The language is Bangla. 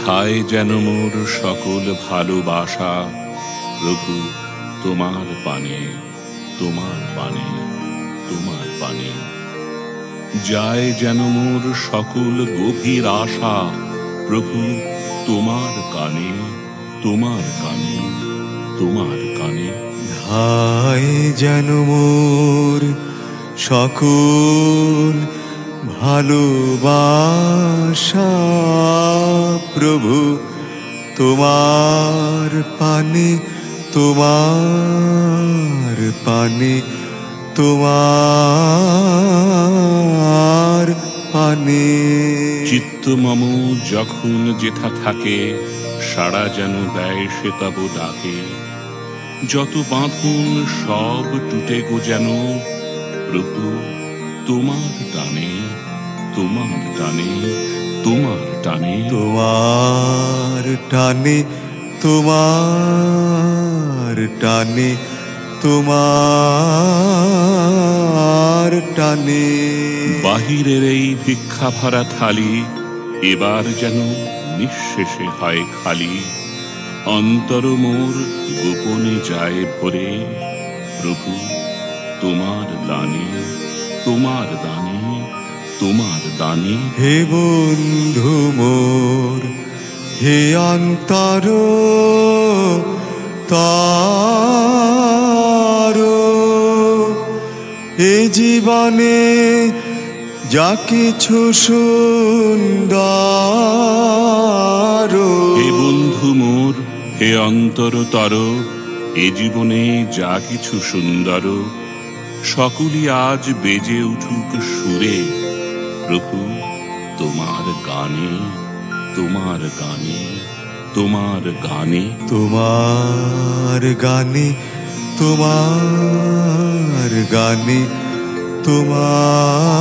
ধায় যেন মোর সকল ভালোবাসা, প্রভু তোমার পানে, তোমার পানে, তোমার পানে। যায় যেন মোর সকল গভীর আশা, প্রভু তোমার কানে, তোমার কানে, তোমার কানে। ধায় যেন মোর সকল ভালোবাসা, প্রভু তোমার পানে, তোমার পানে, তোমার পানে। চিত্ত মম যখন যেথা থাকে, সাড়া যেন দেয় সে তব ডাকে। যত বাঁধন সব টুটে গো যেন, প্রভু তোমার টানে, তোমার টানে, তোমার টানে। তোমার টানে, তোমার টানে, তোমার টানে। বাহিরের এই ভিক্ষা ভরা থালি এবার যেন নিঃশেষে হয় খালি। অন্তর মোর গোপনে যায় ভরে, প্রভু তোমার দানে, তোমার দানে, তোমার দানে। হে বন্ধু মোর, হে অন্তর তার, এ জীবনে যা কিছু সুন্দর। হে বন্ধু মোর, হে অন্তরতর, এ জীবনে যা কিছু সুন্দর, সকলই আজ বেজে উঠুক সুরে, প্রভু তোমার গানে, তোমার গানে, তোমার গানে। তোমার গানে, তোমার গানে, তোমার